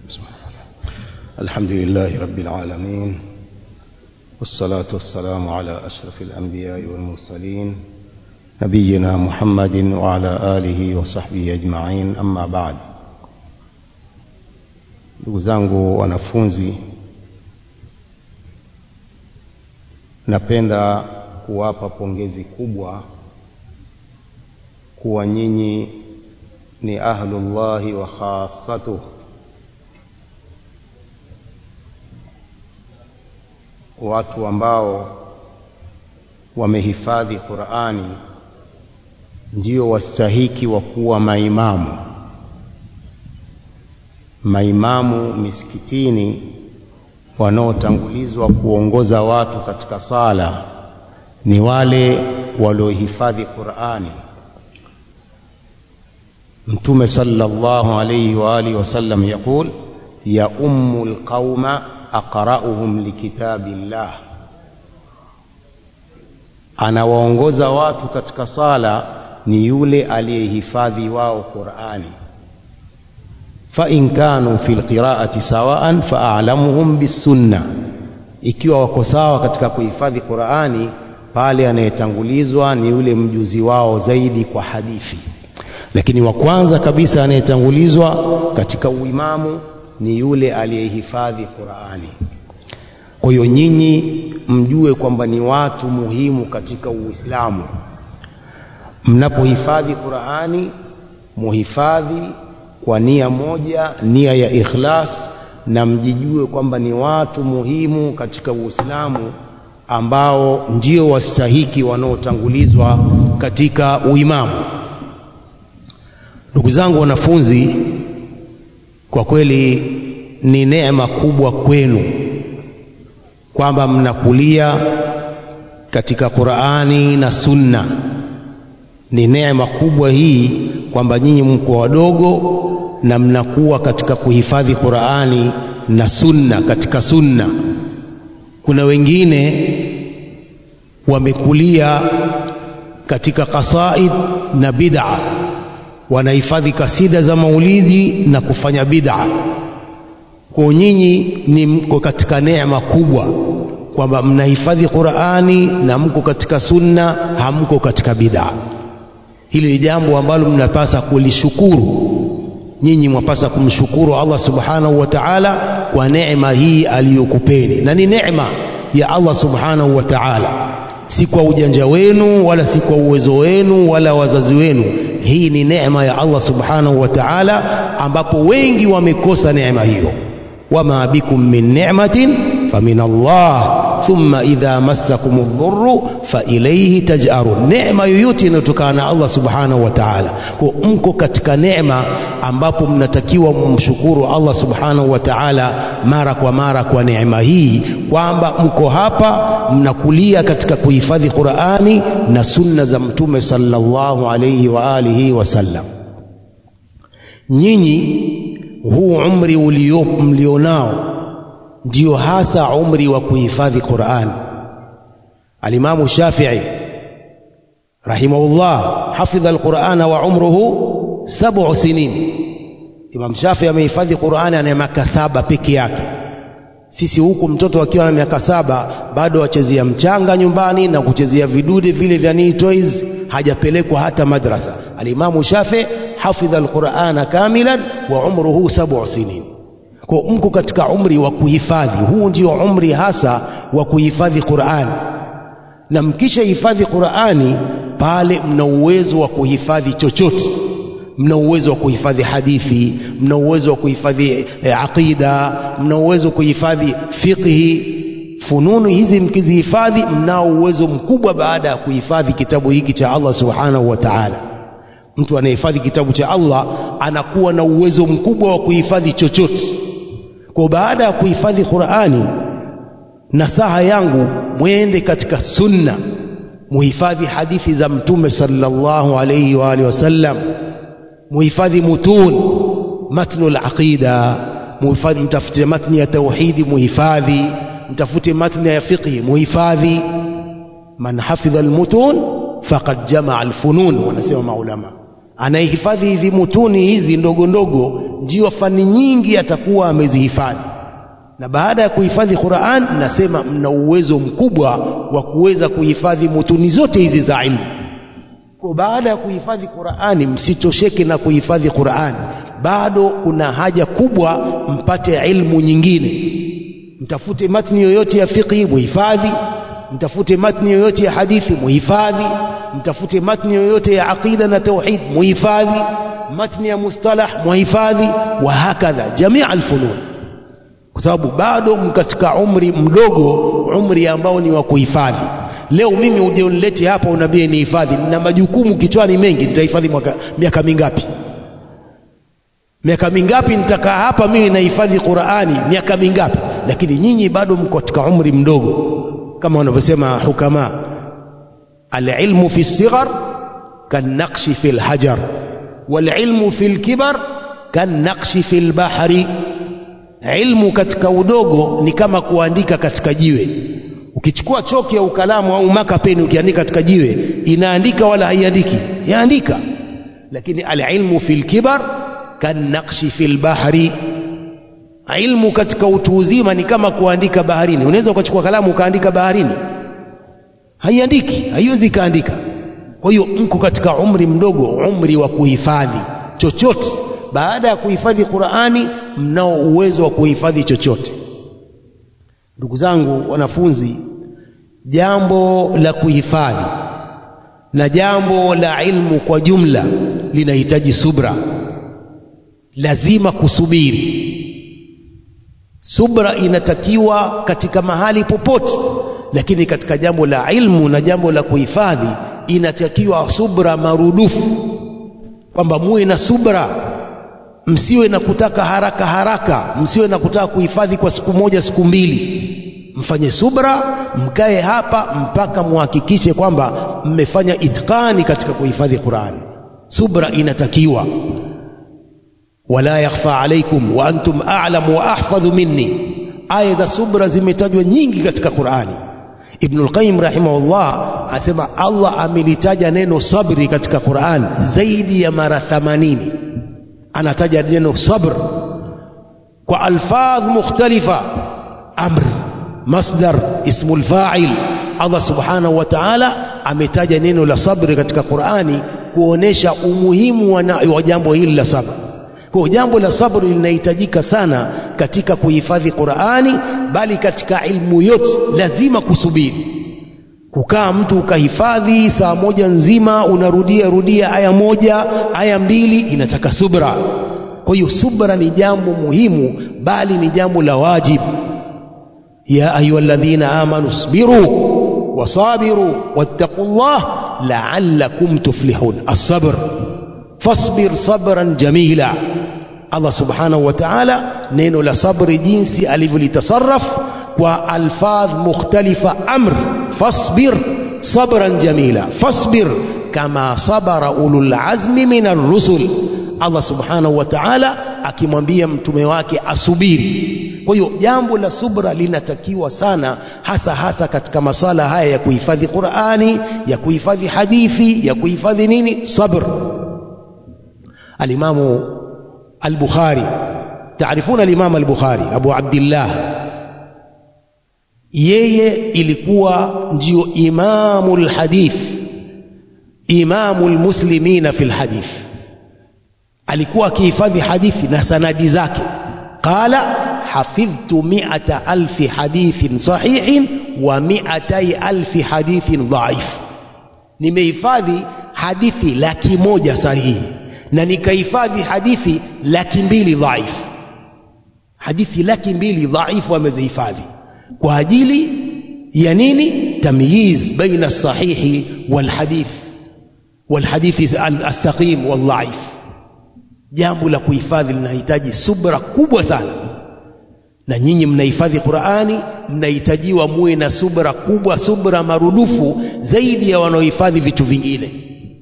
الحمد لله رب العالمين والصلاة والسلام على أشرف الأنبياء والمرسلين نبينا محمد وعلى آله وصحبه أجمعين. أما بعد. Ndugu zangu wanafunzi, napenda kuwapa pongezi kubwa kuwa nyinyi ni ahlullahi wa khassatuh, watu ambao wamehifadhi Qur'ani ndio wastahiki wa kuwa maimamu misikitini, wanaotangulizwa kuongoza watu katika sala ni wale waliohifadhi Qur'ani. Mtume sallallahu alayhi wa alihi wasallam yakul ya ummul qauma aqra'uhum likitabillah, anawaongoza watu katika sala ni yule aliyehifadhi wao Qur'ani. Fa in kanu fil qira'ati sawa'an fa a'lamuhum bis sunnah, ikiwa wako sawa katika kuhifadhi Qur'ani, pale anayetangulizwa ni yule mjuzi wao zaidi kwa hadithi. Lakini wa kwanza kabisa anayetangulizwa katika uimamu ni yule aliyehifadhi Qur'ani. Kwa hiyo nyinyi mjue kwamba ni watu muhimu katika Uislamu. Mnapohifadhi Qur'ani, muhifadhi kwa nia moja, nia ya ikhlas, na mjijue kwamba ni watu muhimu katika Uislamu ambao ndio wastahiki wanaotangulizwa katika uimamu. Ndugu zangu wanafunzi, kwa kweli ni neema kubwa kwenu kwamba mnakulia katika Qur'ani na Sunna. Ni neema kubwa hii kwamba nyinyi mko wadogo na mnakuwa katika kuhifadhi Qur'ani na Sunna, katika Sunna. Kuna wengine wamekulia katika qasaid na bid'a, wanahifadhi kasida za maulidi na kufanya bid'a. Kwa nyinyi ni mko katika neema kubwa kwamba mnahifadhi Qur'ani na mko katika Sunna, hamko katika bid'a. Hili ni jambo ambalo mnapasa kulishukuru. Nyinyi mwapasa kumshukuru Allah subhanahu wa ta'ala kwa neema hii aliyokupeni, na ni neema ya Allah subhanahu wa ta'ala, si kwa ujanja wenu wala si kwa uwezo wenu wala wazazi wenu. Hii ni neema ya Allah subhanahu wa ta'ala, ambapo wengi wamekosa neema hiyo. Wama bikum min ni'matin famin Allah thumma idha massakumudh dhurru fa ilayhi taj'arun. Neema yoyote inatokana na Allah subhanahu wa ta'ala. Kwa mko katika neema ambapo mnatakiwa mumshukuru Allah subhanahu wa ta'ala mara kwa mara kwa neema hii, kwamba mko hapa mnakulia katika kuhifadhi Qur'ani na sunna za Mtume sallallahu alayhi wa alihi wasallam. Nyinyi huu umri mlionao ndio hasa umri wa kuhifadhi Qur'an. Al-Imam Shafi'i rahimahullah hafidha al-Qur'ana wa umruhu 7 sinin. Imam Shafi'i amehifadhi Qur'ani ana miaka 7 peke yake. Sisi huku mtoto akiwa na miaka 7 bado achezea mchanga nyumbani na kuchezea vidude vile vya toys, hajapelekwa hata madrasa. Al-Imam Shafi'i hafidha al-Qur'ana kamilan wa umruhu 7 sinin. Kwa mko katika umri wa kuhifadhi. Huu ndio umri hasa wa kuhifadhi Qur'ani. Na mkisha hifadhi Qur'ani, pale mna uwezo wa kuhifadhi chochote. Mna uwezo wa kuhifadhi hadithi, mna uwezo wa kuhifadhi aqida, mna uwezo wa kuhifadhi fiqhi. Fununu hizi mkizihifadhi, mnao uwezo mkubwa baada ya kuhifadhi kitabu hiki cha Allah subhanahu wa ta'ala. Mtu anayehifadhi kitabu cha Allah anakuwa na uwezo mkubwa wa kuhifadhi chochote. Kwa baada ya kuhifadhi Qur'ani, nasaha yangu mwende katika Sunna, muhifadhi hadithi za Mtume sallallahu alayhi wa alihi wasallam, muhifadhi matnul aqida, muhifadhi, mtafute matni ya tauhidi muhifadhi, mtafute matni ya fiqh muhifadhi. Man hafidha al-mutun faqad jamaa al-funun, wanasema maulama. Anayehifadhi hizi mutuni hizi ndogo ndogo ndio fani nyingi atakuwa amezihifadhi. Na baada ya kuhifadhi Qur'an, nasema mna uwezo mkubwa wa kuweza kuhifadhi mutuni zote hizi za ilmu. Kwa baada ya kuhifadhi Qur'ani, msitosheke na kuhifadhi Qur'ani, bado kuna haja kubwa mpate ilmu nyingine. Mtafute matni yoyote ya fiqh muhifadhi, mtafute matni yoyote ya hadithi muhifadhi, mtafute matni yoyote ya aqida na tauhid muhifadhi, matni ya mustalah muhifadhi, wa hakadha jamia alfunun. Kwa sababu bado mkatika umri mdogo, umri ambao ni wa kuhifadhi. Leo mimi uje unilete hapa unambie ni hifadhi, na majukumu kichwani mengi, nitahifadhi miaka mingapi? Miaka mingapi nitakaa hapa mimi na hifadhi Qur'ani, miaka mingapi? Lakini nyinyi bado mko katika umri mdogo, kama wanavyosema hukama, al-ilmu fi as-sighar kan-naqshi fi al-hajar wal-ilmu fi al-kibar kan-naqshi fi al-bahri. Ilmu katika udogo ni kama kuandika katika jiwe. Ukichukua choki au kalamu au maka peni ukiandika katika jiwe, inaandika wala haiandiki? Yaandika. Lakini al-ilmu fil kibar kan-naqshi fil bahri. Ilmu katika utu uzima ni kama kuandika baharini. Unaweza ukachukua kalamu ukaandika baharini? Haiandiki, haiwezi kaandika. Kwa hiyo mko katika umri mdogo, umri wa kuhifadhi chochote. Baada ya kuhifadhi Qur'ani, mnao uwezo wa kuhifadhi chochote. Ndugu zangu wanafunzi, jambo la kuhifadhi na jambo la ilmu kwa jumla linahitaji subra. Lazima kusubiri. Subra inatakiwa katika mahali popote, lakini katika jambo la ilmu na jambo la kuhifadhi inatakiwa subra marudufu, kwamba muwe na subra. Msiwe na kutaka haraka haraka, msiwe na kutaka kuhifadhi kwa siku moja siku mbili. Mfanye subra, mkae hapa mpaka muhakikishe kwamba mmefanya itqani katika kuhifadhi Qur'an. Subra inatakiwa. Wala yakhfa alaykum wa antum a'lamu wa ahfadhu minni. Aya za subra zimetajwa nyingi katika Qur'ani. Ibn al-Qayyim rahimahullah asema Allah amelitaja neno sabri katika Qur'an zaidi ya mara 80. Anataja neno sabr kwa alfadh mukhtalifa, amr, masdar, ismul fa'il. Allah subhanahu wa ta'ala ametaja neno la sabri katika Qur'ani kuonesha umuhimu wa jambo hili la sabr. Kwa jambo la sabri linahitajika sana katika kuhifadhi Qur'ani, bali katika ilmu yote lazima kusubiri. Kukaa mtu ukahifadhi saa moja nzima unarudia aya moja aya mbili, inataka subra. Kwa hiyo subra ni jambo muhimu, bali ni jambo la wajibu. Ya ayyuhalladhina amanu sabiru wasabiru wattaqullah la'allakum tuflihun. As-sabr, fasbir sabran jamila. Allah subhanahu wa ta'ala neno la sabri jinsi alivyolitasarraf kwa alfadh mukhtalifa, amr, fasbir sabran jamila, fasbir kama sabara ulul azmi minar rusul. Allah subhanahu wa ta'ala akimwambia mtume wake asubiri. Kwa hiyo jambo la subra linatakiwa sana, hasa katika masala haya ya kuhifadhi Qur'ani, ya kuhifadhi hadithi, ya kuhifadhi nini, sabr. Al-Imam al-Bukhari, taarifuna al-Imam al-Bukhari Abu Abdullah, yeye ilikuwa ndio imamul hadith, imamul muslimina fil hadith. Alikuwa akihifadhi hadithi na sanadi zake. Qala hafidhtu 100,000 hadithin sahihin wa 200,000 hadithin dhaif. Nimehifadhi hadithi 100,000 sahihi na nikahifadhi hadithi 200,000 dhaif. Hadithi 200,000 dhaifu amezihifadhi kwa ajili ya nini? Tamyiz baina as-sahihi wal hadithi as-saqim wal dhaif. Jambo la kuhifadhi linahitaji subra kubwa sana, na nyinyi mnahifadhi Qur'ani, mnahitajiwa muwe na subra kubwa, subra marudufu zaidi ya wanaohifadhi vitu vingine.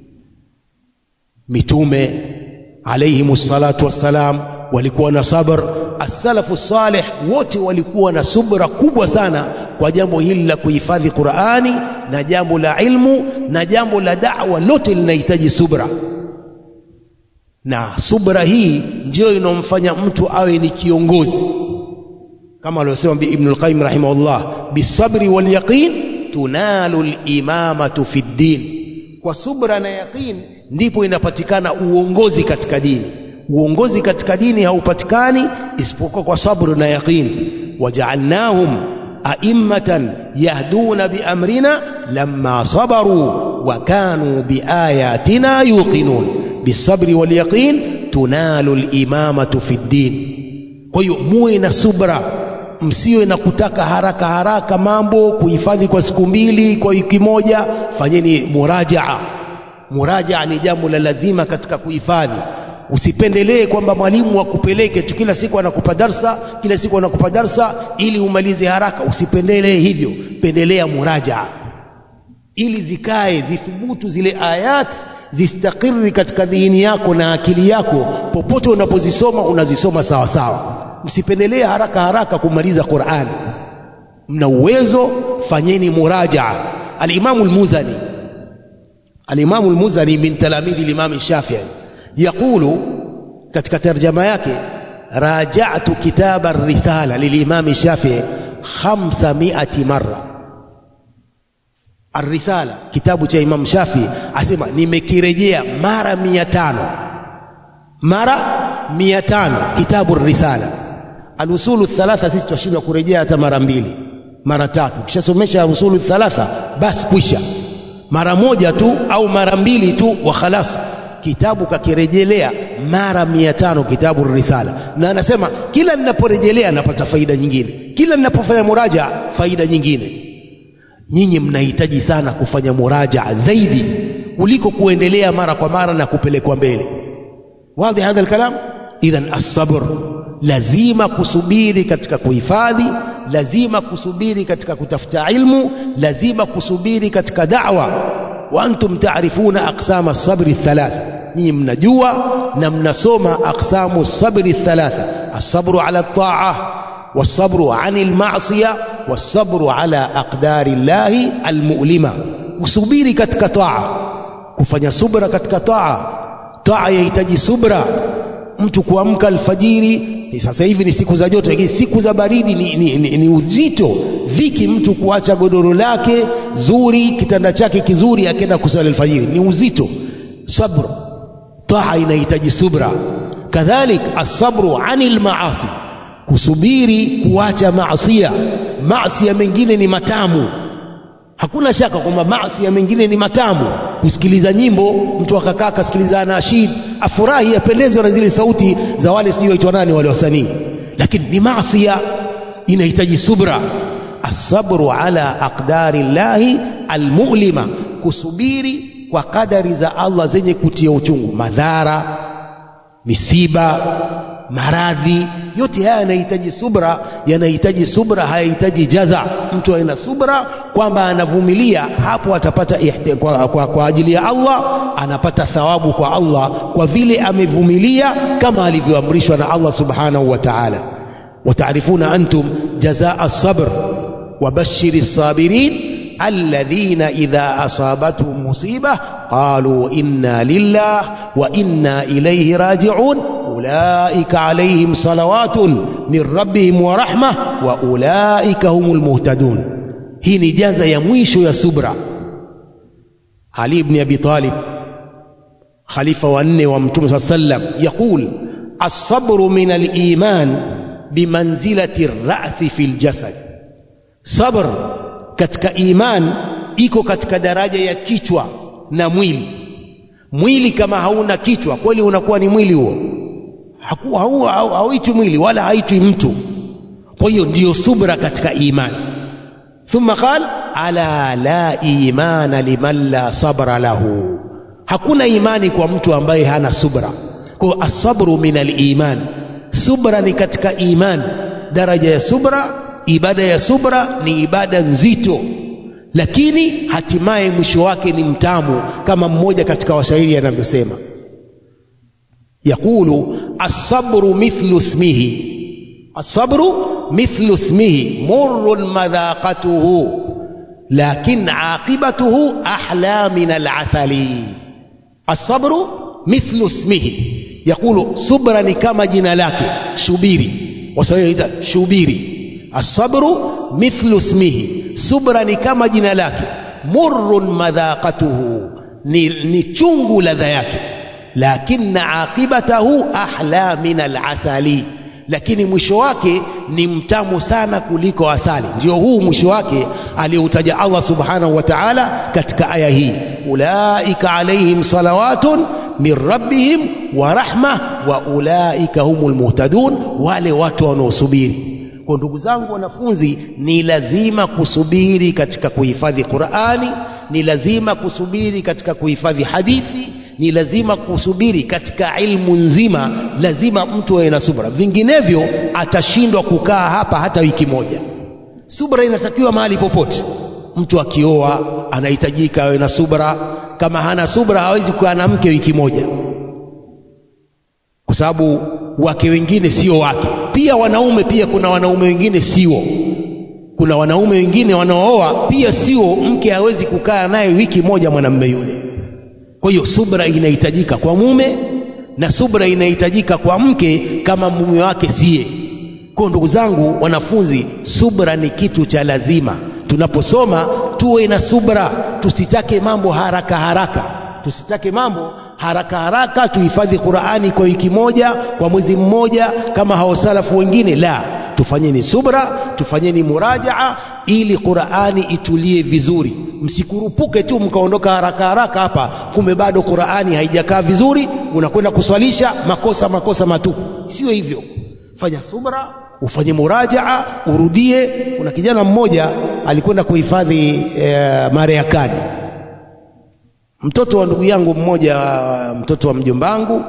Mitume alayhimus salatu wassalam walikuwa na sabr. As-salafu salih wote walikuwa na subra kubwa sana kwa jambo hili la kuhifadhi Qur'ani, na jambo la ilmu na jambo la da'wa lote linahitaji subra. na subra hii ndio inomfanya mtu awe ni kiongozi, kama aliyosema Ibn al-Qayyim rahimahullah, bisabri wal yaqin tunalu al-imamatu fi ad-din. Kwa subra na yaqin ndipo inapatikana uongozi katika dini. Uongozi katika dini haupatikani isipokuwa kwa sabr na yaqin. Waja'alnahum a'immatan yahduna bi amrina lamma sabaru wa kanu bi ayatina yuqinun. Bisabri wal yaqin tunalu al-imamatu fi ad-din. Kwa hiyo muwe na subra, msiwe na kutaka haraka haraka mambo, kuhifadhi kwa siku mbili, kwa wiki moja. Fanyeni murajaa. Murajaa ni jambo la lazima katika kuhifadhi. Usipendelee kwamba mwalimu akupeleke tu kila siku anakupa darsa ili umalize haraka. Usipendelee hivyo, pendelea murajaa ili zikae zithubutu zile ayat, zistakiri katika dhihni yako na akili yako. Popote unapozisoma unazisoma sawa sawa. Msipendelee haraka haraka kumaliza Qur'an. Mna uwezo, fanyeni murajaa. Al-Imam al-Muzani min talamidhi al-Imam Shafi'i yaqulu katika tarjama yake, raja'tu kitab ar-risala lil-Imam Shafi'i 500 marra. Ar-Risala, kitabu cha Imam Shafi'i, asema nimekirejea mara 500 kitabu ar-Risala. Al-usulu thalatha sisi tunashindwa kurejea hata mara 2 mara 3. Ukishasomesha usulu thalatha basi kwisha. Mara moja tu au mara 2 tu wa khalas, kitabu kakirejelea mara 500 kitabu ar-Risala. Na anasema kila ninaporejelea napata faida nyingine, kila ninapofanya muraja faida nyingine. Nyinyi mnahitaji sana kufanya muraja zaidi kuliko kuendelea mara kwa mara na kupelekwa mbele. Wazi hadha al-kalam. Idhan as-sabr, lazima kusubiri katika kuhifadhi, lazima kusubiri katika kutafuta ilmu, lazima kusubiri katika da'wa. Wa antum ta'rifuna aqsam as-sabr ath-thalatha, ni mnajua na mnasoma aqsamu as-sabr ath-thalatha: as-sabru ala at-ta'ah, was-sabru 'anil ma'siyah, was-sabru ala aqdari llahi al-mu'lima. Kusubiri katika taa, kufanya subra katika taa. Taa yahitaji subra. Mtu kuamka alfajiri, sasa hivi ni siku za joto, lakini siku za baridi ni uzito, dhiki mtu kuacha godoro lake zuri, kitanda chake kizuri, akaenda kusali alfajiri, ni uzito. Sabr, taa inahitaji subra. Kadhalik as-sabru 'anil ma'asi, kusubiri kuacha maasiya. Maasiya mengine ni matamu, hakuna shaka kwamba maasi mengine ni matamu. Kusikiliza nyimbo, mtu akakaa akasikiliza nashid, afurahi, apendezwe na zile sauti za wale sio waitwa nani wale wasanii, lakini ni maasi, inahitaji subra. As-sabru ala aqdari llahi almu'lima, kusubiri kwa kadari za Allah zenye kutia uchungu. Madhara, misiba, maradhi, yote haya yanahitaji subra, hayahitaji jaza. Mtu ana subra kwamba anavumilia, hapo atapata kwa ajili ya Allah, anapata thawabu kwa Allah kwa vile amevumilia kama alivyoamrishwa na Allah subhanahu wa ta'ala. Wataarifuna antum jazaa as-sabr wa bashiri as-sabirin alladhina idha asabatuhum musibah qalu inna lillahi wa inna ilayhi raji'un ulaika alayhim salawatun min rabbihim wa rahmah wa ulaika humul muhtadun. Hii ni jaza ya mwisho ya subra. Ali ibn Abi Talib, khalifa wa 4 wa Mtume sallam, yaqul as-sabru min al-iman bimanzilati ar-ra'si fil jasad. Sabr katika iman iko katika daraja ya kichwa na mwili. Mwili kama hauna kichwa, kweli unakuwa ni mwili huo? Hauitwi mwili wala haitwi mtu. Kwa hiyo ndio subra katika iman. Thumma qal ala la imana liman la sabra lahu, hakuna imani kwa mtu ambaye hana subra. Kwa as-sabru min al-iman, subra ni katika iman. Daraja ya subra, ibada ya subra ni ibada nzito, lakini hatimaye mwisho wake ni mtamu, kama mmoja katika washairi anavyosema, yaqulu as-sabru mithlu ismihi, as-sabru mithlu ismihi murrun madhaqatuhu lakin aqibatuhu ahla min al-asali. As-sabru mithlu ismihi, Yakulu subra ni kama jina lake, shubiri. Waswahili wanaita shubiri. As-sabru mithlu ismihi, subra ni kama jina lake. Murrun madhaqatuhu, ni chungu ladha yake. Lakinna aqibatahu ahla min al-asali, lakini mwisho wake ni mtamu sana kuliko asali. Ndio huu mwisho wake aliyoutaja Allah subhanahu wa ta'ala katika aya hii, ulaika alaihim salawatun min rabbihim wa rahma wa ulaika humul muhtadun, wale watu wanaosubiri. Kwa ndugu zangu wanafunzi, ni lazima kusubiri katika kuhifadhi Qur'ani, ni lazima kusubiri katika kuhifadhi hadithi, ni lazima kusubiri katika ilmu nzima. Lazima mtu awe na subra, vinginevyo atashindwa kukaa hapa hata wiki moja. Subra inatakiwa mahali popote. Mtu akioa anahitajika awe na subra. Kama hana subra hawezi kukaa na mke wiki moja, kwa sababu wake wengine sio wake. Pia wanaume, pia kuna wanaume wengine sio, kuna wanaume wengine wanaooa pia sio, mke hawezi kukaa naye wiki moja mwanamume yule. Kwa hiyo subra inahitajika kwa mume na subra inahitajika kwa mke kama mume wake siye. Kwa ndugu zangu wanafunzi, subra ni kitu cha lazima. Tunaposoma tuwe na subra, tusitake mambo haraka haraka, tusitake mambo haraka haraka. Tuhifadhi Qur'ani kwa wiki moja, kwa mwezi mmoja kama hao salafu wengine. La, tufanyeni subra, tufanyeni murajaa ili Qur'ani itulie vizuri. Msikurupuke tu mkaondoka haraka haraka hapa, kumbe bado Qur'ani haijakaa vizuri, unakwenda kuswalisha makosa matupu. Sio hivyo. Fanya subra, ufanye murajaa, urudie. Kuna kijana mmoja alikwenda kuhifadhi Marekani, mtoto wa ndugu yangu mmoja, mtoto wa mjombangu,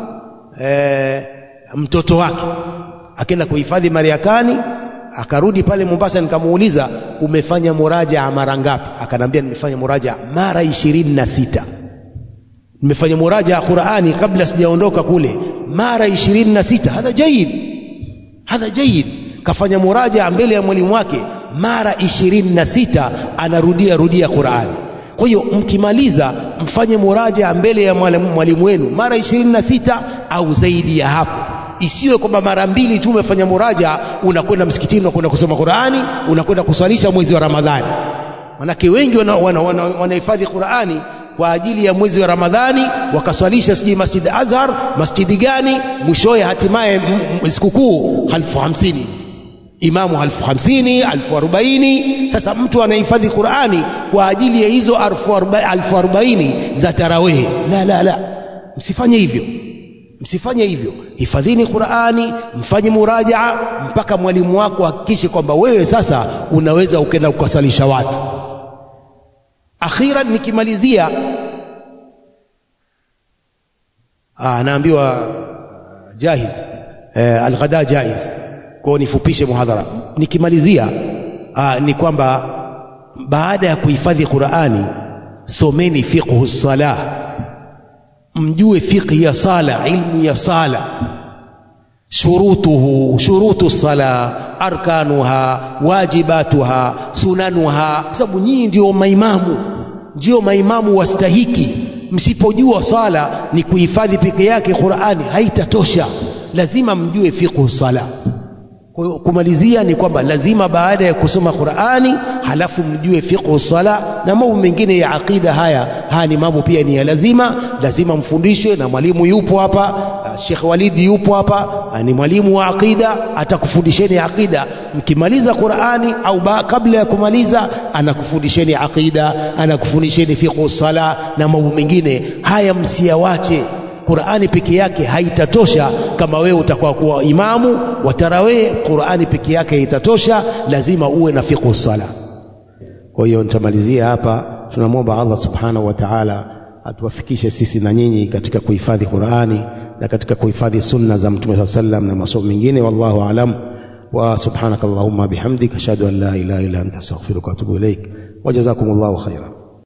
mtoto wake akaenda kuhifadhi Marekani. Akarudi pale Mombasa, nikamuuliza umefanya murajaa mara ngapi? Akanambia nimefanya murajaa mara 26. Nimefanya murajaa Qur'ani kabla sijaondoka kule mara 26. Hadha jayid. Kafanya murajaa mbele ya mwalimu wake mara 26, anarudia Qur'ani. Kwa hiyo mkimaliza mfanye murajaa mbele ya mwalimu wenu mara 26 au zaidi ya hapo. Isiwe kwamba mara mbili tu umefanya muraja, unakwenda msikitini, unakwenda kusoma Qur'ani, unakwenda kuswalisha mwezi wa Ramadhani. Manake wengi wanahifadhi Qur'ani kwa ajili ya mwezi wa Ramadhani, wakaswalisha sijui Masjid Azhar, masjidi gani, mwishowe hatimaye sikukuu 1050 imamu 1050, 1040. Sasa mtu anahifadhi Qur'ani kwa ajili ya hizo 1040 za tarawih. La, msifanye hivyo. Msifanye hivyo. Hifadhini Qur'ani, mfanye murajaa mpaka mwalimu wako hakikishe kwamba wewe sasa unaweza ukenda ukasalisha watu. Akhiran nikimalizia, naambiwa jahiz, al-ghada jaiz, kwa nifupishe muhadhara. Nikimalizia ni kwamba baada ya kuhifadhi Qur'ani, someni fiqhu salah, mjue fiqh ya sala, ilmu ya sala, shurutu sala, arkanuha, wajibatuha, sunanuha. Sababu nyinyi ndio maimamu wastahiki. Msipojua sala ni kuhifadhi peke yake Qur'ani haitatosha, lazima mjue fiqh sala. Kwa kumalizia ni kwamba lazima baada ya kusoma Qur'ani halafu mjue fiqh sala na mambo mengine ya aqida. Haya ni mambo pia ni ya lazima mfundishwe, na mwalimu yupo hapa, Sheikh Walid yupo hapa, ni mwalimu wa aqida, atakufundisheni aqida. Mkimaliza Qur'ani au kabla ya kumaliza anakufundisheni aqida, anakufundisheni fiqh sala na mambo mengine. Haya msiawache. Qur'ani peke yake haitatosha. Kama wewe utakuwa kuwa imamu wa tarawih, Qur'ani peke yake haitatosha, lazima uwe na fiqh sala. Kwa hiyo nitamalizia hapa. Tunamwomba Allah subhanahu wa ta'ala atuwafikishe sisi na nyinyi katika kuhifadhi Qur'ani na katika kuhifadhi sunna za Mtume sallallahu alayhi wasallam na masomo mengine. Wallahu a'lam. Wa subhanakallahumma bihamdika ashhadu an la ilaha illa anta astaghfiruka wa atubu ilaik. Wa jazakumullahu khairan.